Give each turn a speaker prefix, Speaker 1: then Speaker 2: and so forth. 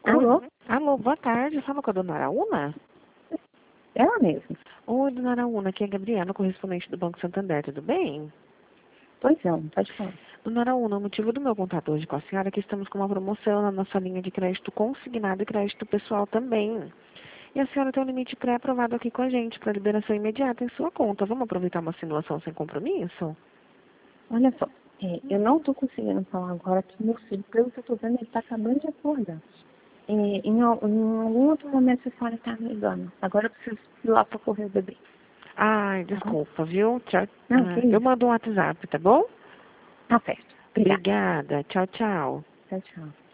Speaker 1: Alô?
Speaker 2: Alô, boa tarde. Fala com a dona Araúna?
Speaker 1: Ela mesma.
Speaker 2: Oi, dona Araúna, aqui é a Gabriela, correspondente do Banco Santander, tudo bem?
Speaker 1: Pois não, pode falar.
Speaker 2: Dona Araúna, o motivo do meu contato hoje com a senhora é que estamos com uma promoção na nossa linha de crédito consignado e crédito pessoal também. E a senhora tem um limite pré-aprovado aqui com a gente para liberação imediata em sua conta. Vamos aproveitar uma simulação sem compromisso?
Speaker 1: Olha só, eu não estou conseguindo falar agora que meu filho, pelo que eu estou vendo, ele está acabando de acordar. Em algum outro momento a senhora está me ligando. Agora eu preciso ir lá para correr o bebê.
Speaker 2: Ai, desculpa, viu? Tchau.
Speaker 1: Não, que
Speaker 2: Eu
Speaker 1: isso.
Speaker 2: mando um WhatsApp, tá bom?
Speaker 1: Tá certo. Obrigada.
Speaker 2: Obrigada. Tchau, tchau.
Speaker 1: Tchau, tchau.